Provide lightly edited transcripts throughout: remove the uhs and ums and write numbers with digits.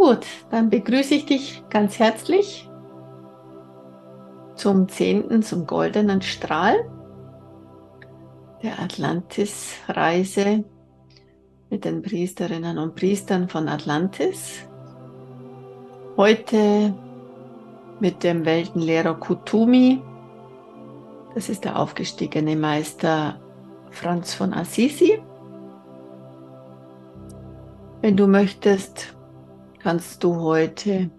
Gut, dann begrüße ich dich ganz herzlich zum 10., zum goldenen Strahl der Atlantis-Reise mit den Priesterinnen und Priestern von Atlantis. Heute mit dem Weltenlehrer Kuthumi. Das ist der aufgestiegene Meister Franz von Assisi. Wenn du möchtest, kannst du heute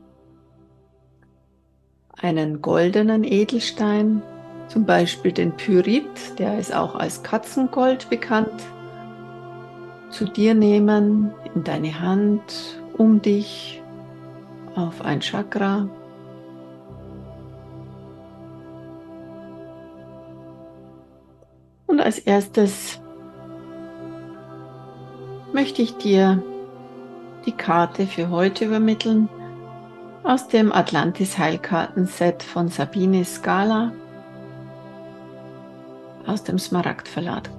einen goldenen Edelstein, zum Beispiel den Pyrit, der ist auch als Katzengold bekannt, zu dir nehmen, in deine Hand, um dich, auf ein Chakra. Und als erstes möchte ich dir die Karte für heute übermitteln aus dem Atlantis Heilkartenset von Sabine Scala aus dem Smaragd Verlag.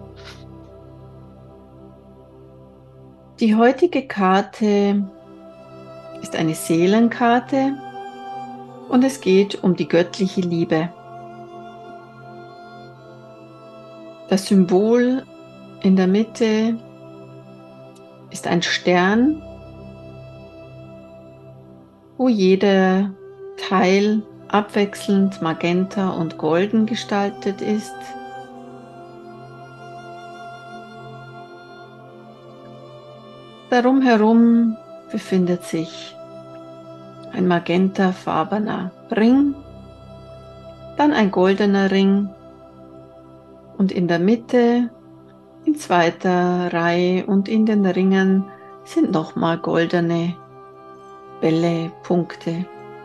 Die heutige Karte ist eine Seelenkarte und es geht um die göttliche Liebe. Das Symbol in der Mitte ist ein Stern, wo jeder Teil abwechselnd magenta und golden gestaltet ist. Darum herum befindet sich ein magentafarbener Ring, dann ein goldener Ring und in der Mitte, in zweiter Reihe und in den Ringen sind nochmal goldene Bälle, Punkte.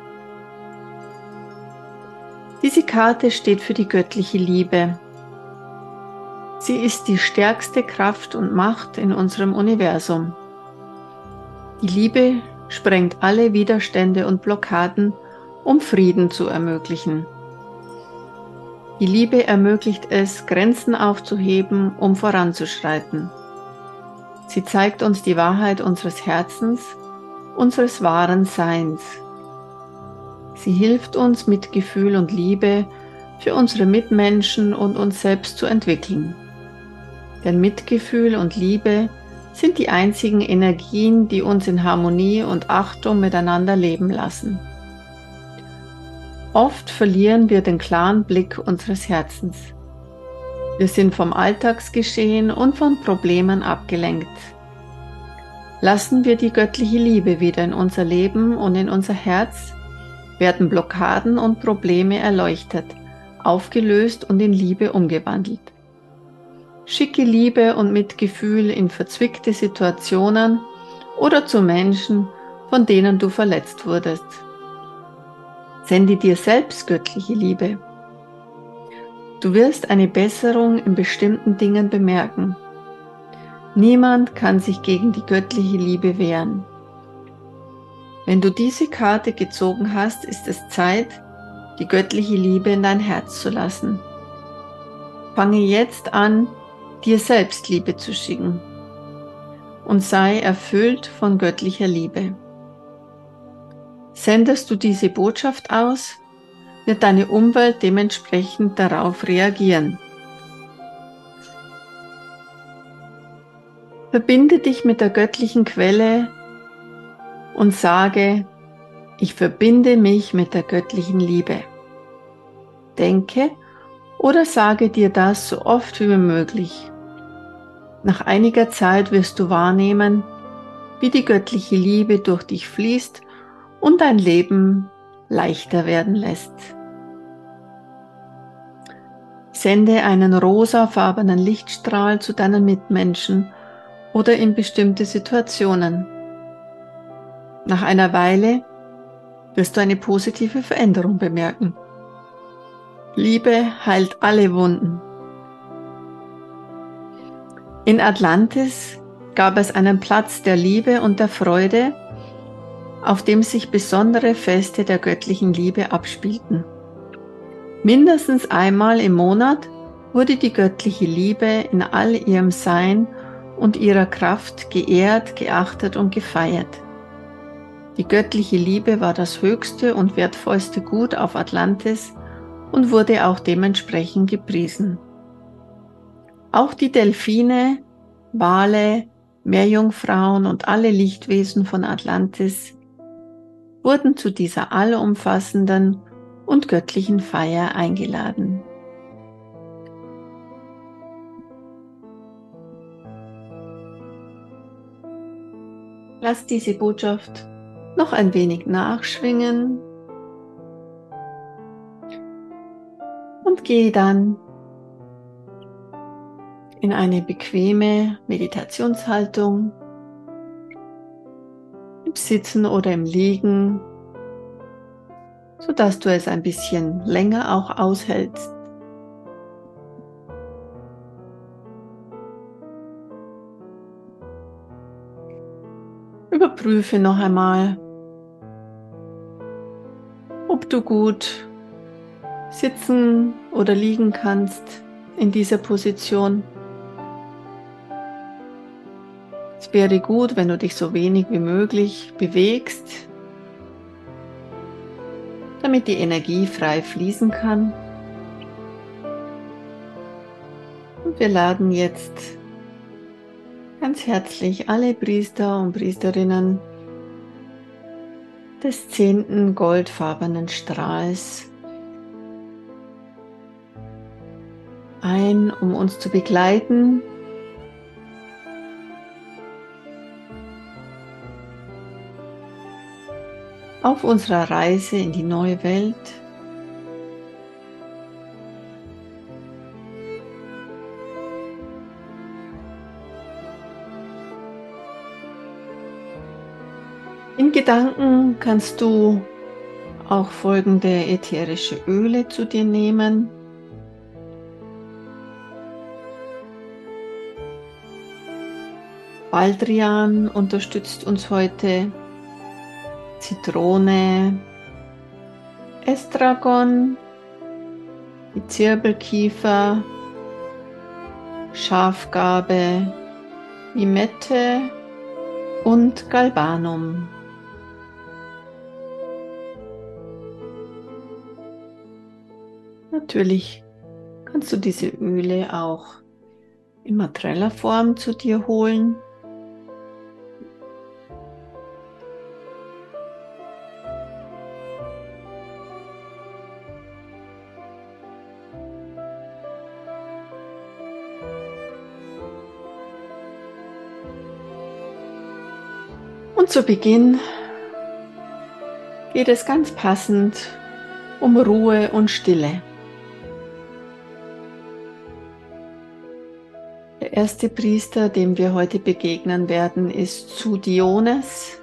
Diese Karte steht für die göttliche Liebe. Sie ist die stärkste Kraft und Macht in unserem Universum. Die Liebe sprengt alle Widerstände und Blockaden, um Frieden zu ermöglichen. Die Liebe ermöglicht es, Grenzen aufzuheben, um voranzuschreiten. Sie zeigt uns die Wahrheit unseres Herzens, unseres wahren Seins. Sie hilft uns, Mitgefühl und Liebe für unsere Mitmenschen und uns selbst zu entwickeln. Denn Mitgefühl und Liebe sind die einzigen Energien, die uns in Harmonie und Achtung miteinander leben lassen. Oft verlieren wir den klaren Blick unseres Herzens. Wir sind vom Alltagsgeschehen und von Problemen abgelenkt. Lassen wir die göttliche Liebe wieder in unser Leben und in unser Herz, werden Blockaden und Probleme erleuchtet, aufgelöst und in Liebe umgewandelt. Schicke Liebe und Mitgefühl in verzwickte Situationen oder zu Menschen, von denen du verletzt wurdest. Sende dir selbst göttliche Liebe. Du wirst eine Besserung in bestimmten Dingen bemerken. Niemand kann sich gegen die göttliche Liebe wehren. Wenn du diese Karte gezogen hast, ist es Zeit, die göttliche Liebe in dein Herz zu lassen. Fange jetzt an, dir selbst Liebe zu schicken und sei erfüllt von göttlicher Liebe. Sendest du diese Botschaft aus, wird deine Umwelt dementsprechend darauf reagieren. Verbinde dich mit der göttlichen Quelle und sage, ich verbinde mich mit der göttlichen Liebe. Denke oder sage dir das so oft wie möglich. Nach einiger Zeit wirst du wahrnehmen, wie die göttliche Liebe durch dich fließt und dein Leben leichter werden lässt. Sende einen rosafarbenen Lichtstrahl zu deinen Mitmenschen oder in bestimmte Situationen. Nach einer Weile wirst du eine positive Veränderung bemerken. Liebe heilt alle Wunden. In Atlantis gab es einen Platz der Liebe und der Freude, auf dem sich besondere Feste der göttlichen Liebe abspielten. Mindestens einmal im Monat wurde die göttliche Liebe in all ihrem Sein und ihrer Kraft geehrt, geachtet und gefeiert. Die göttliche Liebe war das höchste und wertvollste Gut auf Atlantis und wurde auch dementsprechend gepriesen. Auch die Delfine, Wale, Meerjungfrauen und alle Lichtwesen von Atlantis wurden zu dieser allumfassenden und göttlichen Feier eingeladen. Lass diese Botschaft noch ein wenig nachschwingen und gehe dann in eine bequeme Meditationshaltung, im Sitzen oder im Liegen, sodass du es ein bisschen länger auch aushältst. Überprüfe noch einmal, ob du gut sitzen oder liegen kannst in dieser Position. Es wäre gut, wenn du dich so wenig wie möglich bewegst, damit die Energie frei fließen kann. Und wir laden jetzt ganz herzlich alle Priester und Priesterinnen des 10. goldfarbenen Strahls ein, um uns zu begleiten auf unserer Reise in die neue Welt. In Gedanken kannst du auch folgende ätherische Öle zu dir nehmen. Baldrian unterstützt uns heute, Zitrone, Estragon, die Zirbelkiefer, Schafgarbe, Limette und Galbanum. Natürlich kannst du diese Öle auch in materieller Form zu dir holen. Und zu Beginn geht es ganz passend um Ruhe und Stille. Der erste Priester, dem wir heute begegnen werden, ist Zudiones.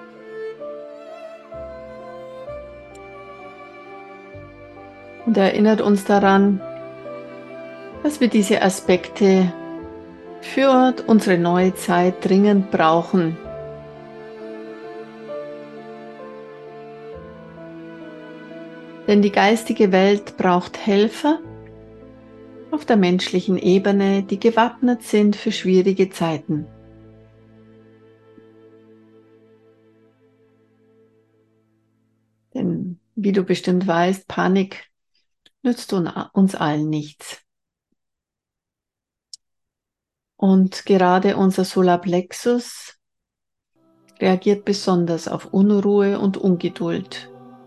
Und er erinnert uns daran, dass wir diese Aspekte für unsere neue Zeit dringend brauchen. Denn die geistige Welt braucht Helfer auf der menschlichen Ebene, die gewappnet sind für schwierige Zeiten. Denn wie du bestimmt weißt, Panik nützt uns allen nichts. Und gerade unser Solarplexus reagiert besonders auf Unruhe und Ungeduld.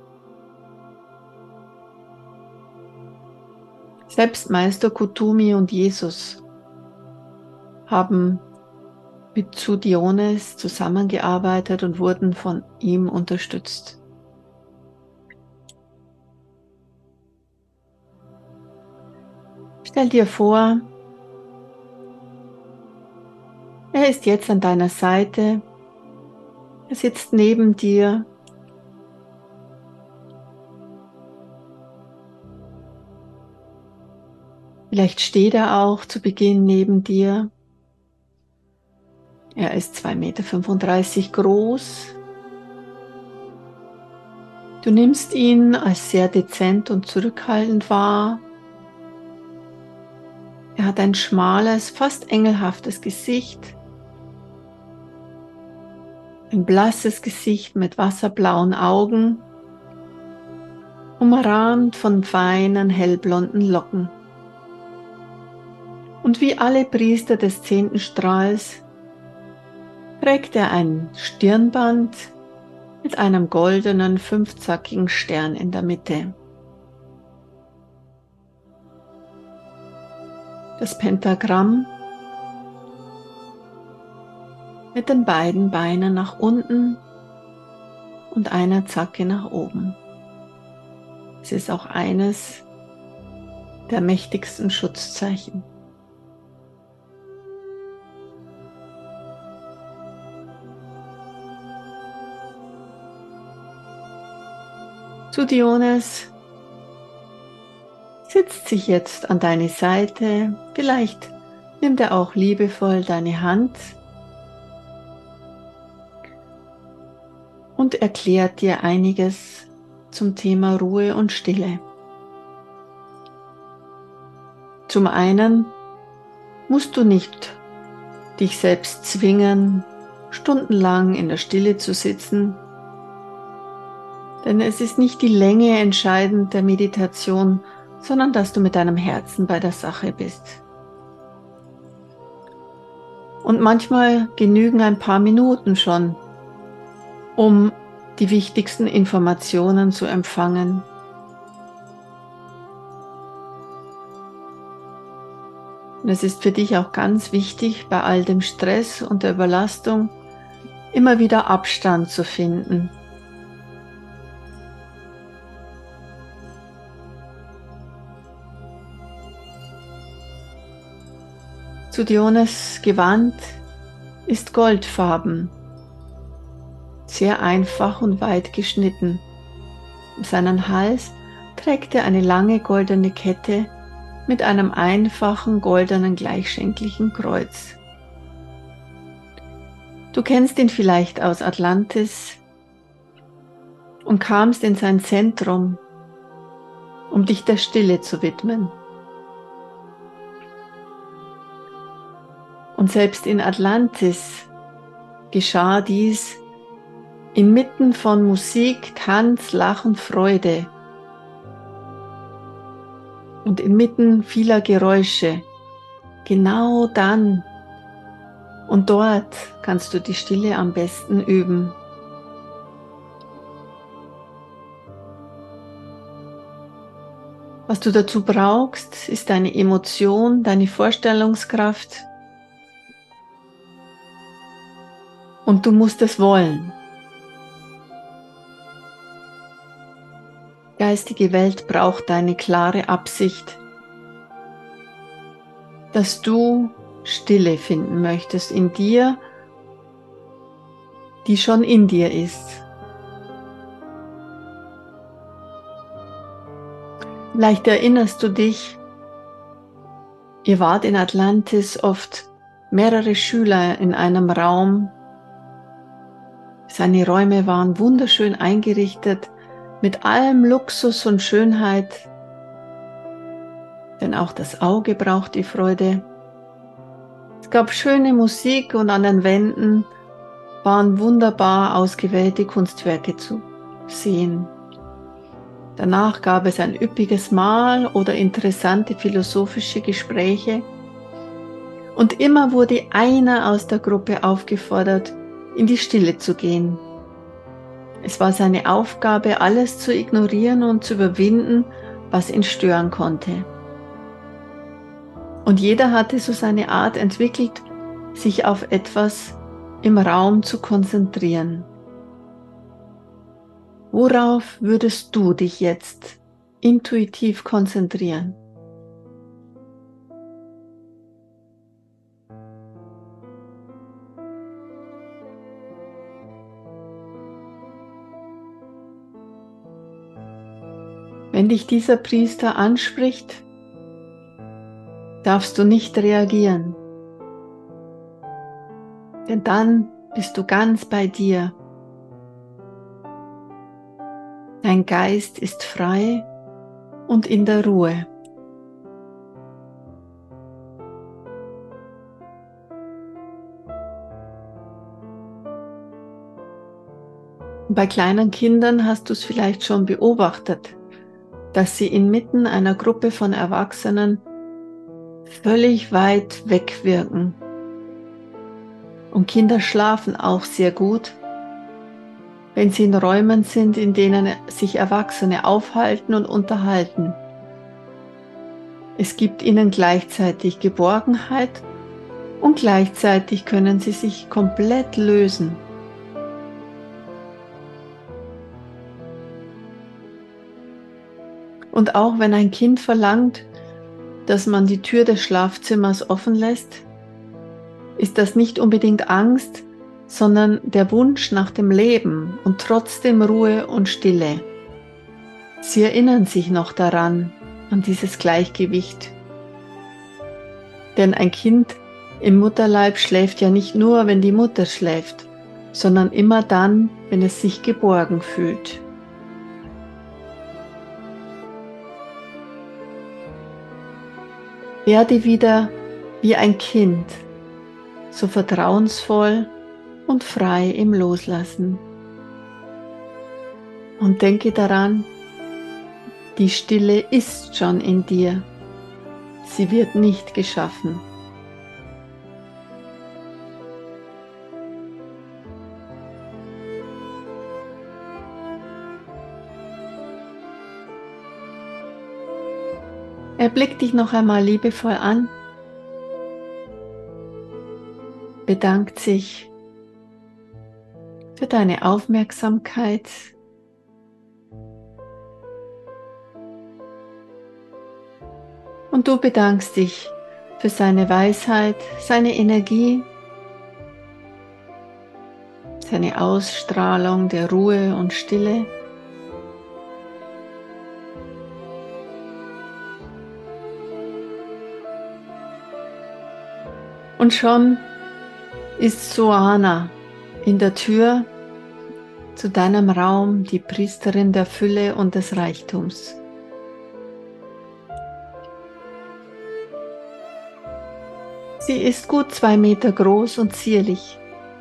Selbst Meister Kuthumi und Jesus haben mit Zudiones zusammengearbeitet und wurden von ihm unterstützt. Stell dir vor, er ist jetzt an deiner Seite, er sitzt neben dir. Vielleicht steht er auch zu Beginn neben dir. Er ist 2,35 Meter groß. Du nimmst ihn als sehr dezent und zurückhaltend wahr. Er hat ein schmales, fast engelhaftes Gesicht. Ein blasses Gesicht mit wasserblauen Augen, umrahmt von feinen, hellblonden Locken. Und wie alle Priester des 10. Strahls trägt er ein Stirnband mit einem goldenen, fünfzackigen Stern in der Mitte. Das Pentagramm mit den beiden Beinen nach unten und einer Zacke nach oben. Es ist auch eines der mächtigsten Schutzzeichen. Zudiones sitzt sich jetzt an deine Seite, vielleicht nimmt er auch liebevoll deine Hand und erklärt dir einiges zum Thema Ruhe und Stille. Zum einen musst du nicht dich selbst zwingen, stundenlang in der Stille zu sitzen, denn es ist nicht die Länge entscheidend der Meditation, sondern dass du mit deinem Herzen bei der Sache bist. Und manchmal genügen ein paar Minuten schon, um die wichtigsten Informationen zu empfangen. Und es ist für dich auch ganz wichtig, bei all dem Stress und der Überlastung immer wieder Abstand zu finden. Zudiones Gewand ist goldfarben, sehr einfach und weit geschnitten. Um seinen Hals trägt er eine lange goldene Kette mit einem einfachen goldenen gleichschenkligen Kreuz. Du kennst ihn vielleicht aus Atlantis und kamst in sein Zentrum, um dich der Stille zu widmen. Und selbst in Atlantis geschah dies inmitten von Musik, Tanz, Lachen, Freude und inmitten vieler Geräusche. Genau dann und dort kannst du die Stille am besten üben. Was du dazu brauchst, ist deine Emotion, deine Vorstellungskraft und du musst es wollen. Die geistige Welt braucht deine klare Absicht, dass du Stille finden möchtest in dir, die schon in dir ist. Vielleicht erinnerst du dich, ihr wart in Atlantis oft mehrere Schüler in einem Raum. Seine Räume waren wunderschön eingerichtet, mit allem Luxus und Schönheit, denn auch das Auge braucht die Freude. Es gab schöne Musik und an den Wänden waren wunderbar ausgewählte Kunstwerke zu sehen. Danach gab es ein üppiges Mahl oder interessante philosophische Gespräche und immer wurde einer aus der Gruppe aufgefordert, in die Stille zu gehen. Es war seine Aufgabe, alles zu ignorieren und zu überwinden, was ihn stören konnte. Und jeder hatte so seine Art entwickelt, sich auf etwas im Raum zu konzentrieren. Worauf würdest du dich jetzt intuitiv konzentrieren? Wenn dich dieser Priester anspricht, darfst du nicht reagieren, denn dann bist du ganz bei dir. Dein Geist ist frei und in der Ruhe. Bei kleinen Kindern hast du es vielleicht schon beobachtet, dass sie inmitten einer Gruppe von Erwachsenen völlig weit weg wirken. Und Kinder schlafen auch sehr gut, wenn sie in Räumen sind, in denen sich Erwachsene aufhalten und unterhalten. Es gibt ihnen gleichzeitig Geborgenheit und gleichzeitig können sie sich komplett lösen. Und auch wenn ein Kind verlangt, dass man die Tür des Schlafzimmers offen lässt, ist das nicht unbedingt Angst, sondern der Wunsch nach dem Leben und trotzdem Ruhe und Stille. Sie erinnern sich noch daran, an dieses Gleichgewicht. Denn ein Kind im Mutterleib schläft ja nicht nur, wenn die Mutter schläft, sondern immer dann, wenn es sich geborgen fühlt. Werde wieder wie ein Kind, so vertrauensvoll und frei im Loslassen. Und denke daran, die Stille ist schon in dir. Sie wird nicht geschaffen. Erblick dich noch einmal liebevoll an, bedankt sich für deine Aufmerksamkeit und du bedankst dich für seine Weisheit, seine Energie, seine Ausstrahlung der Ruhe und Stille. Und schon ist Soana in der Tür zu deinem Raum, die Priesterin der Fülle und des Reichtums. Sie ist gut 2 Meter groß und zierlich.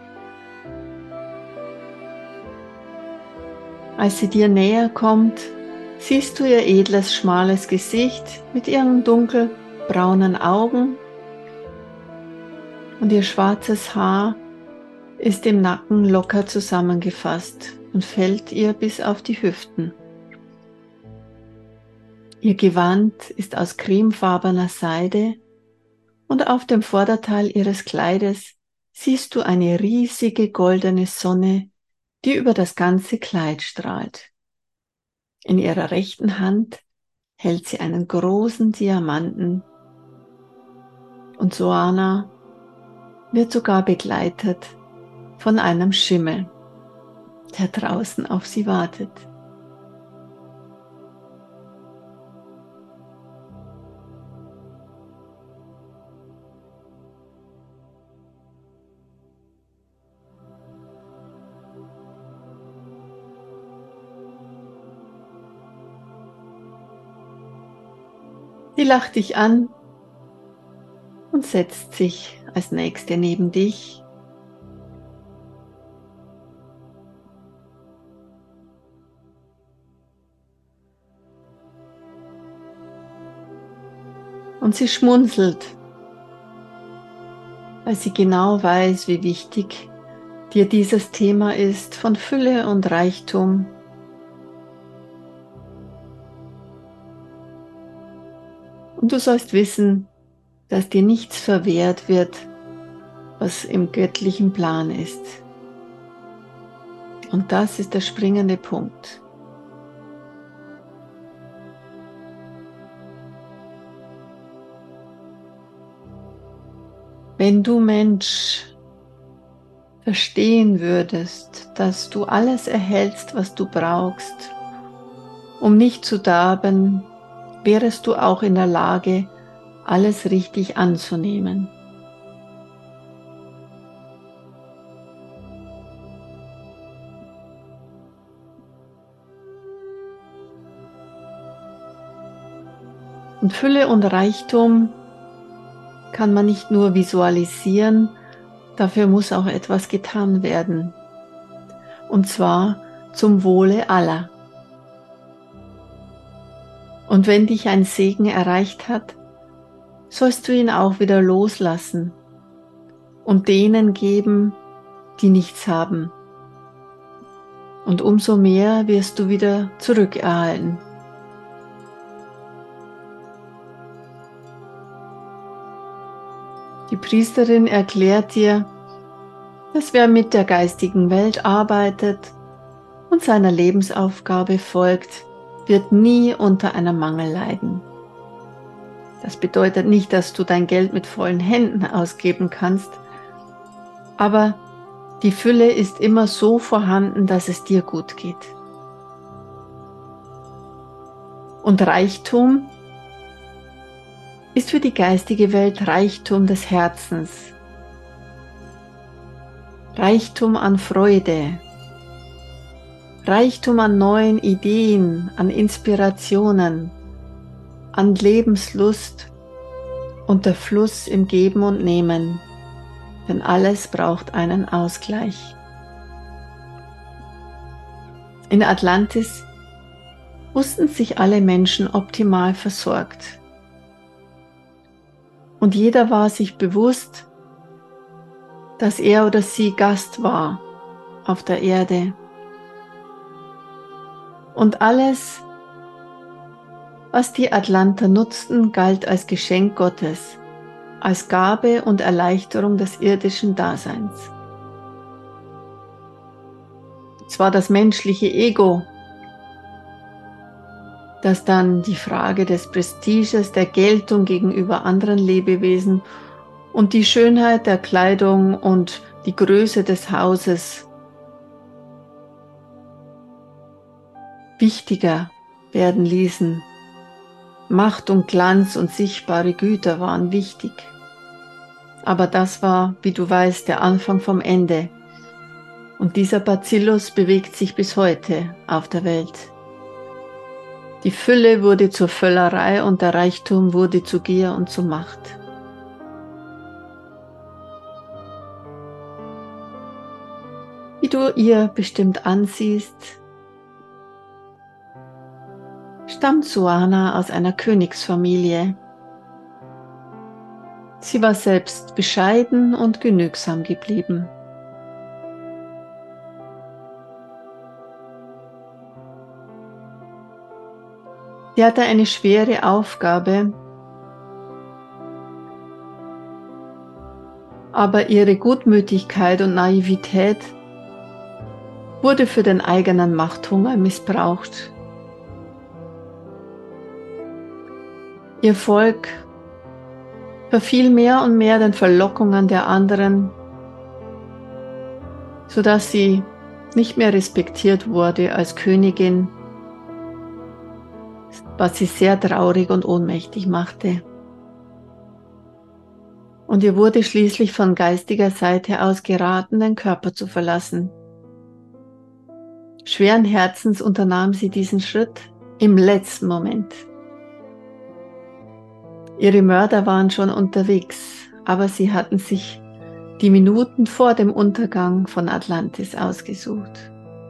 Als sie dir näher kommt, siehst du ihr edles, schmales Gesicht mit ihren dunkelbraunen Augen und ihr schwarzes Haar ist im Nacken locker zusammengefasst und fällt ihr bis auf die Hüften. Ihr Gewand ist aus cremefarbener Seide und auf dem Vorderteil ihres Kleides siehst du eine riesige goldene Sonne, die über das ganze Kleid strahlt. In ihrer rechten Hand hält sie einen großen Diamanten und Soana wird sogar begleitet von einem Schimmel, der draußen auf sie wartet. Sie lacht dich an und setzt sich als Nächste neben dich. Und sie schmunzelt, weil sie genau weiß, wie wichtig dir dieses Thema ist von Fülle und Reichtum. Und du sollst wissen, dass dir nichts verwehrt wird, was im göttlichen Plan ist. Und das ist der springende Punkt. Wenn du Mensch verstehen würdest, dass du alles erhältst, was du brauchst, um nicht zu darben, wärest du auch in der Lage, alles richtig anzunehmen. Und Fülle und Reichtum kann man nicht nur visualisieren, dafür muss auch etwas getan werden. Und zwar zum Wohle aller. Und wenn dich ein Segen erreicht hat, sollst du ihn auch wieder loslassen und denen geben, die nichts haben. Und umso mehr wirst du wieder zurückerhalten. Die Priesterin erklärt dir, dass wer mit der geistigen Welt arbeitet und seiner Lebensaufgabe folgt, wird nie unter einem Mangel leiden. Das bedeutet nicht, dass du dein Geld mit vollen Händen ausgeben kannst, aber die Fülle ist immer so vorhanden, dass es dir gut geht. Und Reichtum ist für die geistige Welt Reichtum des Herzens, Reichtum an Freude, Reichtum an neuen Ideen, an Inspirationen, an Lebenslust und der Fluss im Geben und Nehmen, denn alles braucht einen Ausgleich. In Atlantis wussten sich alle Menschen optimal versorgt. Und jeder war sich bewusst, dass er oder sie Gast war auf der Erde. Und alles, was die Atlanter nutzten, galt als Geschenk Gottes, als Gabe und Erleichterung des irdischen Daseins. Es war das menschliche Ego, das dann die Frage des Prestiges, der Geltung gegenüber anderen Lebewesen und die Schönheit der Kleidung und die Größe des Hauses wichtiger werden ließen. Macht und Glanz und sichtbare Güter waren wichtig. Aber das war, wie du weißt, der Anfang vom Ende. Und dieser Bacillus bewegt sich bis heute auf der Welt. Die Fülle wurde zur Völlerei und der Reichtum wurde zu Gier und zu Macht. Wie du ihr bestimmt ansiehst, stammt Suana aus einer Königsfamilie. Sie war selbst bescheiden und genügsam geblieben. Sie hatte eine schwere Aufgabe, aber ihre Gutmütigkeit und Naivität wurde für den eigenen Machthunger missbraucht. Ihr Volk verfiel mehr und mehr den Verlockungen der anderen, sodass sie nicht mehr respektiert wurde als Königin, was sie sehr traurig und ohnmächtig machte. Und ihr wurde schließlich von geistiger Seite aus geraten, den Körper zu verlassen. Schweren Herzens unternahm sie diesen Schritt im letzten Moment. Ihre Mörder waren schon unterwegs, aber sie hatten sich die Minuten vor dem Untergang von Atlantis ausgesucht.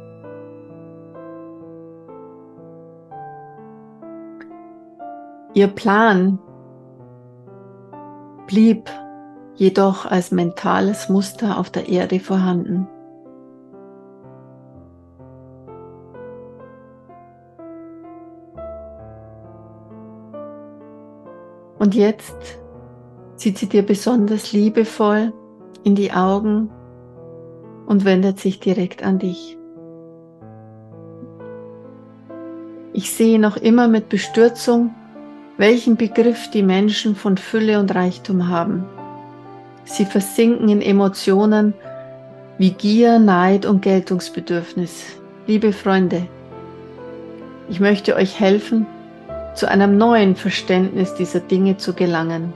Ihr Plan blieb jedoch als mentales Muster auf der Erde vorhanden. Und jetzt sieht sie dir besonders liebevoll in die Augen und wendet sich direkt an dich. Ich sehe noch immer mit Bestürzung, welchen Begriff die Menschen von Fülle und Reichtum haben. Sie versinken in Emotionen wie Gier, Neid und Geltungsbedürfnis. Liebe Freunde, ich möchte euch helfen, zu einem neuen Verständnis dieser Dinge zu gelangen.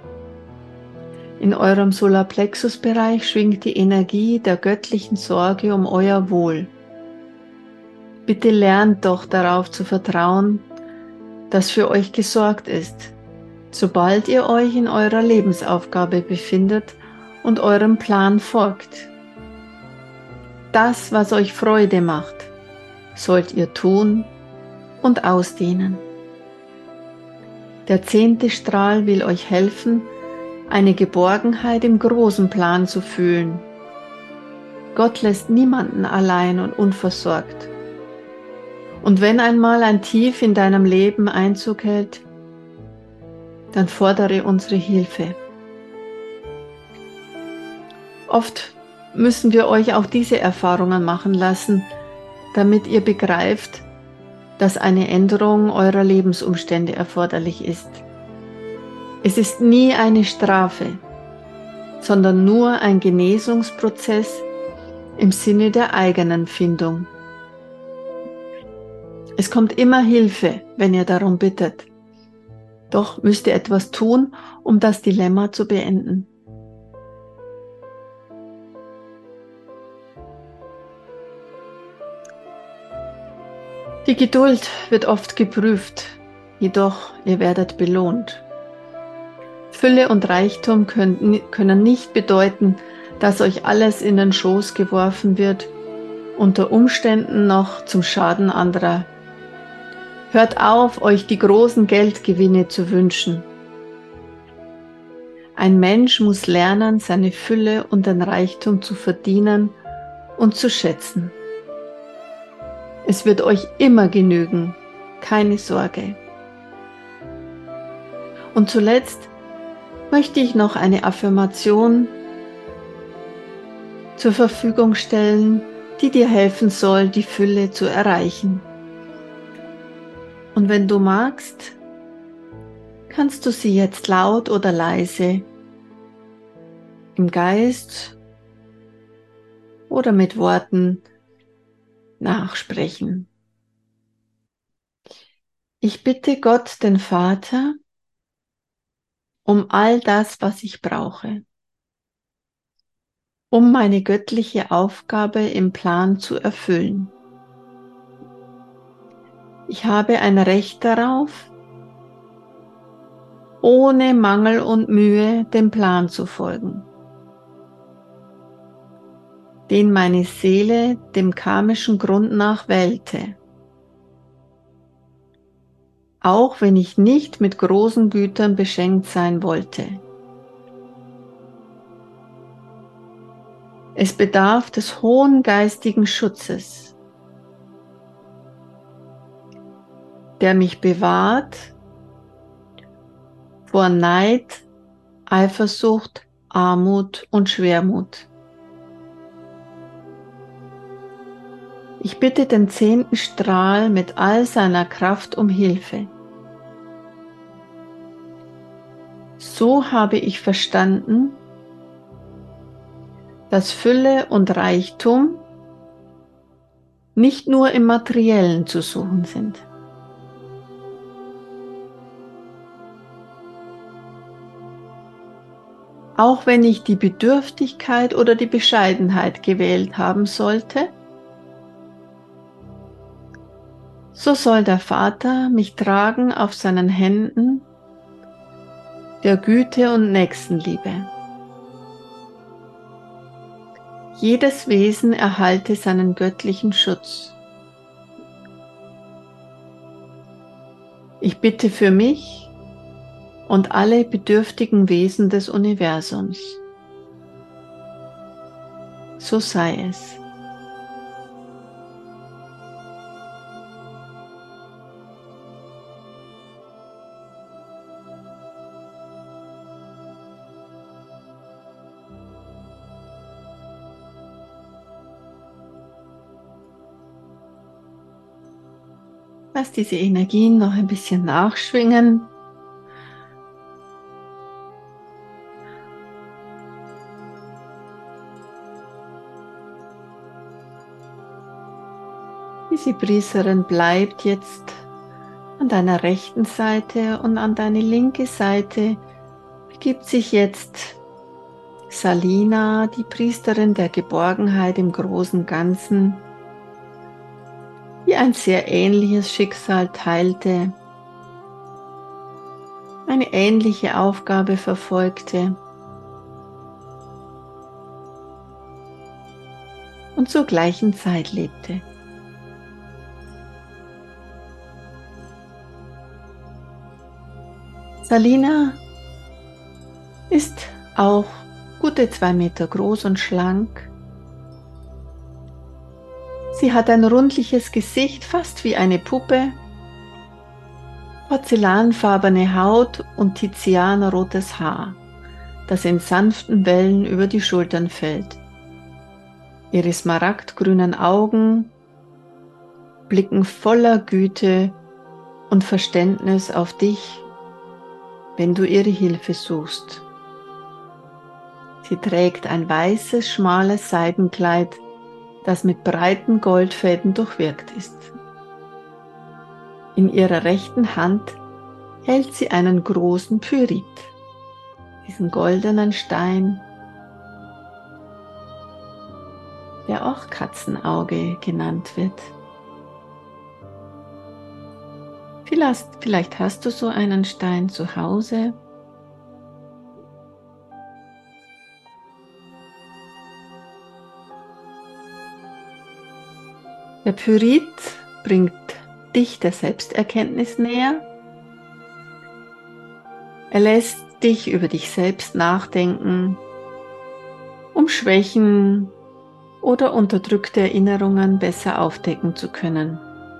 In eurem Solarplexus-Bereich schwingt die Energie der göttlichen Sorge um euer Wohl. Bitte lernt doch darauf zu vertrauen, dass für euch gesorgt ist, sobald ihr euch in eurer Lebensaufgabe befindet und eurem Plan folgt. Das, was euch Freude macht, sollt ihr tun und ausdehnen. Der 10. Strahl will euch helfen, eine Geborgenheit im großen Plan zu fühlen. Gott lässt niemanden allein und unversorgt. Und wenn einmal ein Tief in deinem Leben Einzug hält, dann fordere unsere Hilfe. Oft müssen wir euch auch diese Erfahrungen machen lassen, damit ihr begreift, dass eine Änderung eurer Lebensumstände erforderlich ist. Es ist nie eine Strafe, sondern nur ein Genesungsprozess im Sinne der eigenen Findung. Es kommt immer Hilfe, wenn ihr darum bittet. Doch müsst ihr etwas tun, um das Dilemma zu beenden. Die Geduld wird oft geprüft, jedoch ihr werdet belohnt. Fülle und Reichtum können nicht bedeuten, dass euch alles in den Schoß geworfen wird, unter Umständen noch zum Schaden anderer. Hört auf, euch die großen Geldgewinne zu wünschen. Ein Mensch muss lernen, seine Fülle und den Reichtum zu verdienen und zu schätzen. Es wird euch immer genügen, keine Sorge. Und zuletzt möchte ich noch eine Affirmation zur Verfügung stellen, die dir helfen soll, die Fülle zu erreichen. Und wenn du magst, kannst du sie jetzt laut oder leise im Geist oder mit Worten nachsprechen. Ich bitte Gott, den Vater, um all das, was ich brauche, um meine göttliche Aufgabe im Plan zu erfüllen. Ich habe ein Recht darauf, ohne Mangel und Mühe dem Plan zu folgen, den meine Seele dem karmischen Grund nach wählte. Auch wenn ich nicht mit großen Gütern beschenkt sein wollte. Es bedarf des hohen geistigen Schutzes, der mich bewahrt vor Neid, Eifersucht, Armut und Schwermut. Ich bitte den 10. Strahl mit all seiner Kraft um Hilfe. So habe ich verstanden, dass Fülle und Reichtum nicht nur im Materiellen zu suchen sind. Auch wenn ich die Bedürftigkeit oder die Bescheidenheit gewählt haben sollte, so soll der Vater mich tragen auf seinen Händen der Güte und Nächstenliebe. Jedes Wesen erhalte seinen göttlichen Schutz. Ich bitte für mich und alle bedürftigen Wesen des Universums. So sei es. Lass diese Energien noch ein bisschen nachschwingen. Diese Priesterin bleibt jetzt an deiner rechten Seite und an deine linke Seite begibt sich jetzt Salina, die Priesterin der Geborgenheit im großen Ganzen, die ein sehr ähnliches Schicksal teilte, eine ähnliche Aufgabe verfolgte und zur gleichen Zeit lebte. Salina ist auch gute 2 Meter groß und schlank. Sie hat ein rundliches Gesicht, fast wie eine Puppe, porzellanfarbene Haut und tizianrotes Haar, das in sanften Wellen über die Schultern fällt. Ihre smaragdgrünen Augen blicken voller Güte und Verständnis auf dich, wenn du ihre Hilfe suchst. Sie trägt ein weißes, schmales Seidenkleid, das mit breiten Goldfäden durchwirkt ist. In ihrer rechten Hand hält sie einen großen Pyrit, diesen goldenen Stein, der auch Katzenauge genannt wird. Vielleicht hast du so einen Stein zu Hause. Der Pyrit bringt dich der Selbsterkenntnis näher. Er lässt dich über dich selbst nachdenken, um Schwächen oder unterdrückte Erinnerungen besser aufdecken zu können.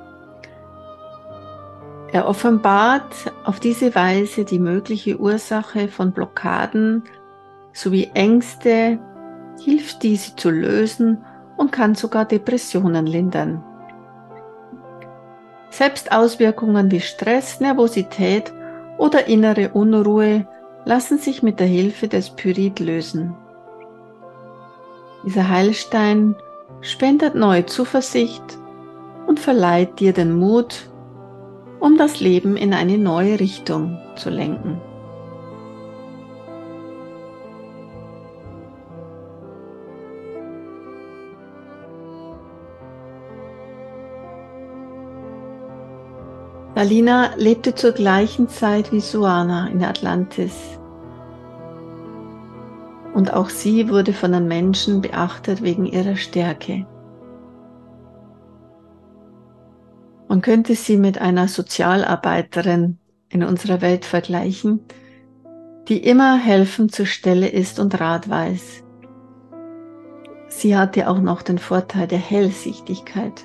Er offenbart auf diese Weise die mögliche Ursache von Blockaden sowie Ängste, hilft diese zu lösen und kann sogar Depressionen lindern. Selbst Auswirkungen wie Stress, Nervosität oder innere Unruhe lassen sich mit der Hilfe des Pyrit lösen. Dieser Heilstein spendet neue Zuversicht und verleiht dir den Mut, um das Leben in eine neue Richtung zu lenken. Salina lebte zur gleichen Zeit wie Suana in Atlantis. Und auch sie wurde von den Menschen beachtet wegen ihrer Stärke. Man könnte sie mit einer Sozialarbeiterin in unserer Welt vergleichen, die immer helfend zur Stelle ist und Rat weiß. Sie hatte auch noch den Vorteil der Hellsichtigkeit.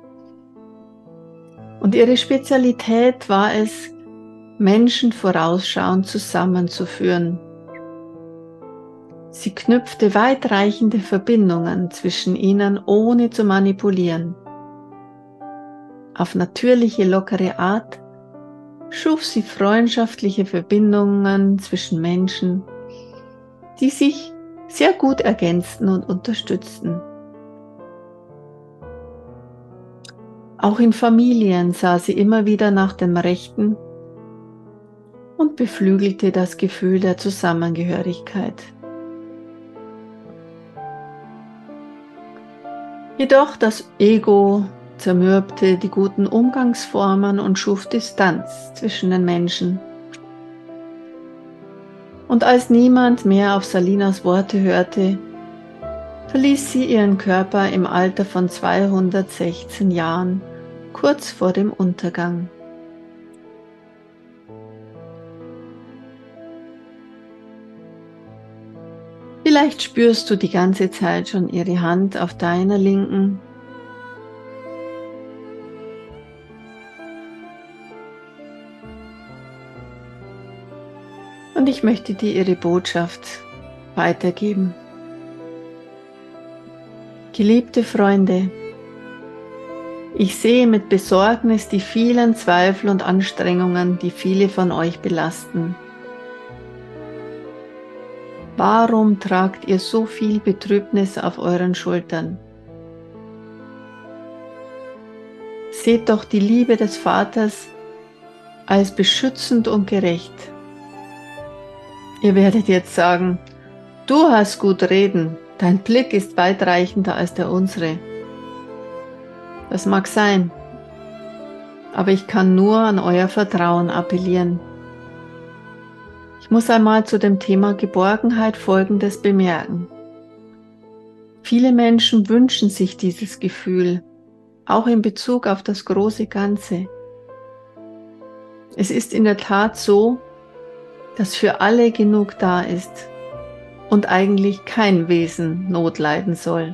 Und ihre Spezialität war es, Menschen vorausschauend zusammenzuführen. Sie knüpfte weitreichende Verbindungen zwischen ihnen, ohne zu manipulieren. Auf natürliche, lockere Art schuf sie freundschaftliche Verbindungen zwischen Menschen, die sich sehr gut ergänzten und unterstützten. Auch in Familien sah sie immer wieder nach dem Rechten und beflügelte das Gefühl der Zusammengehörigkeit. Jedoch das Ego zermürbte die guten Umgangsformen und schuf Distanz zwischen den Menschen. Und als niemand mehr auf Salinas Worte hörte, verließ sie ihren Körper im Alter von 216 Jahren, kurz vor dem Untergang. Vielleicht spürst du die ganze Zeit schon ihre Hand auf deiner linken. Und ich möchte dir ihre Botschaft weitergeben. Geliebte Freunde, ich sehe mit Besorgnis die vielen Zweifel und Anstrengungen, die viele von euch belasten. Warum tragt ihr so viel Betrübnis auf euren Schultern? Seht doch die Liebe des Vaters als beschützend und gerecht. Ihr werdet jetzt sagen, du hast gut reden, dein Blick ist weitreichender als der unsere. Das mag sein, aber ich kann nur an euer Vertrauen appellieren. Ich muss einmal zu dem Thema Geborgenheit Folgendes bemerken. Viele Menschen wünschen sich dieses Gefühl, auch in Bezug auf das große Ganze. Es ist in der Tat so, dass für alle genug da ist und eigentlich kein Wesen Not leiden soll.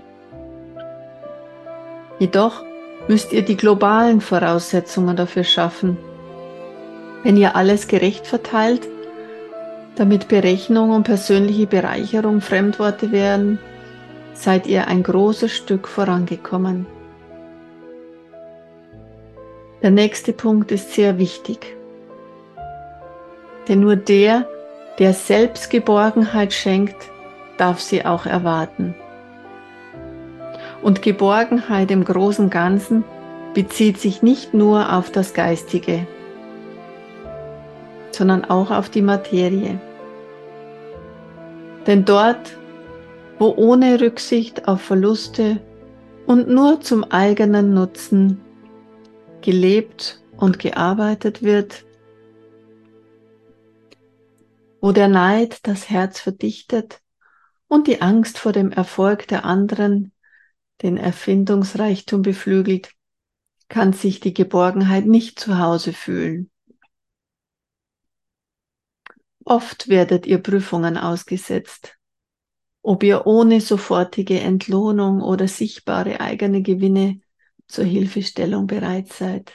Jedoch müsst ihr die globalen Voraussetzungen dafür schaffen. Wenn ihr alles gerecht verteilt, damit Berechnung und persönliche Bereicherung Fremdworte werden, seid ihr ein großes Stück vorangekommen. Der nächste Punkt ist sehr wichtig. Denn nur der selbst Geborgenheit schenkt, darf sie auch erwarten. Und Geborgenheit im großen Ganzen bezieht sich nicht nur auf das Geistige, sondern auch auf die Materie. Denn dort, wo ohne Rücksicht auf Verluste und nur zum eigenen Nutzen gelebt und gearbeitet wird, wo der Neid das Herz verdichtet und die Angst vor dem Erfolg der anderen den Erfindungsreichtum beflügelt, kann sich die Geborgenheit nicht zu Hause fühlen. Oft werdet ihr Prüfungen ausgesetzt, ob ihr ohne sofortige Entlohnung oder sichtbare eigene Gewinne zur Hilfestellung bereit seid.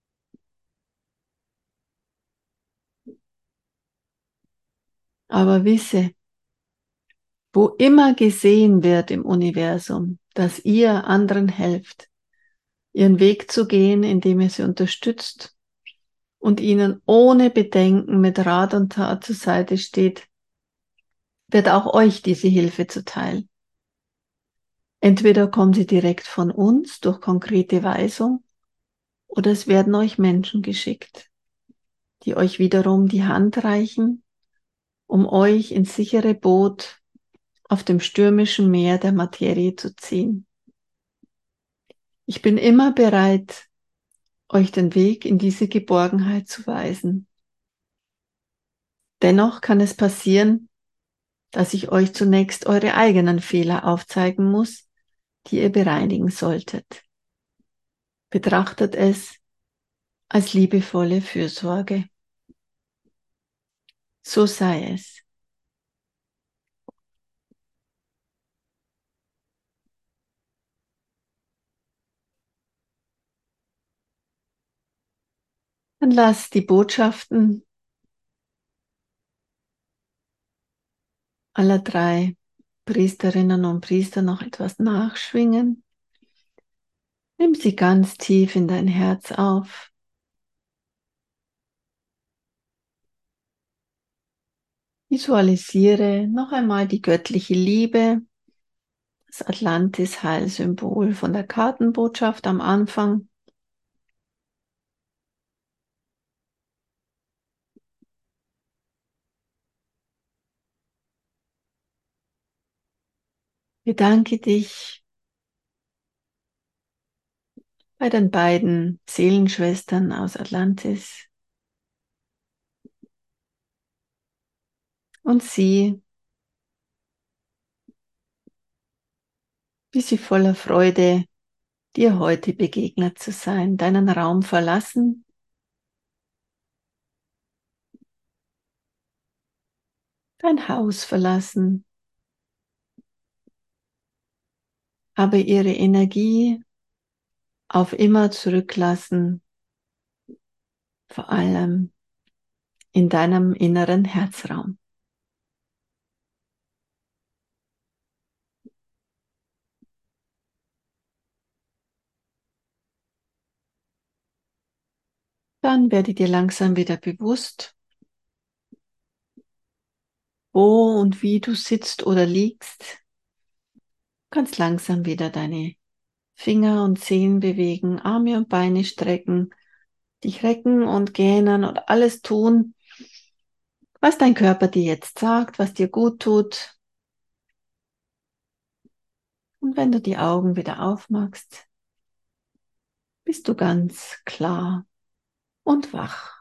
Aber wisse, wo immer gesehen wird im Universum, dass ihr anderen helft, ihren Weg zu gehen, indem ihr sie unterstützt und ihnen ohne Bedenken mit Rat und Tat zur Seite steht, wird auch euch diese Hilfe zuteil. Entweder kommt sie direkt von uns durch konkrete Weisung oder es werden euch Menschen geschickt, die euch wiederum die Hand reichen, um euch ins sichere Boot auf dem stürmischen Meer der Materie zu ziehen. Ich bin immer bereit, euch den Weg in diese Geborgenheit zu weisen. Dennoch kann es passieren, dass ich euch zunächst eure eigenen Fehler aufzeigen muss, die ihr bereinigen solltet. Betrachtet es als liebevolle Fürsorge. So sei es. Dann lasst die Botschaften aller drei Priesterinnen und Priester noch etwas nachschwingen. Nimm sie ganz tief in dein Herz auf. Visualisiere noch einmal die göttliche Liebe, das Atlantis-Heilsymbol von der Kartenbotschaft am Anfang. Bedanke dich bei den beiden Seelenschwestern aus Atlantis und sieh, wie sie voller Freude dir heute begegnet zu sein, deinen Raum verlassen, dein Haus verlassen, aber ihre Energie auf immer zurücklassen, vor allem in deinem inneren Herzraum. Dann werde dir langsam wieder bewusst, wo und wie du sitzt oder liegst. Ganz langsam wieder deine Finger und Zehen bewegen, Arme und Beine strecken, dich recken und gähnen und alles tun, was dein Körper dir jetzt sagt, was dir gut tut. Und wenn du die Augen wieder aufmachst, bist du ganz klar und wach.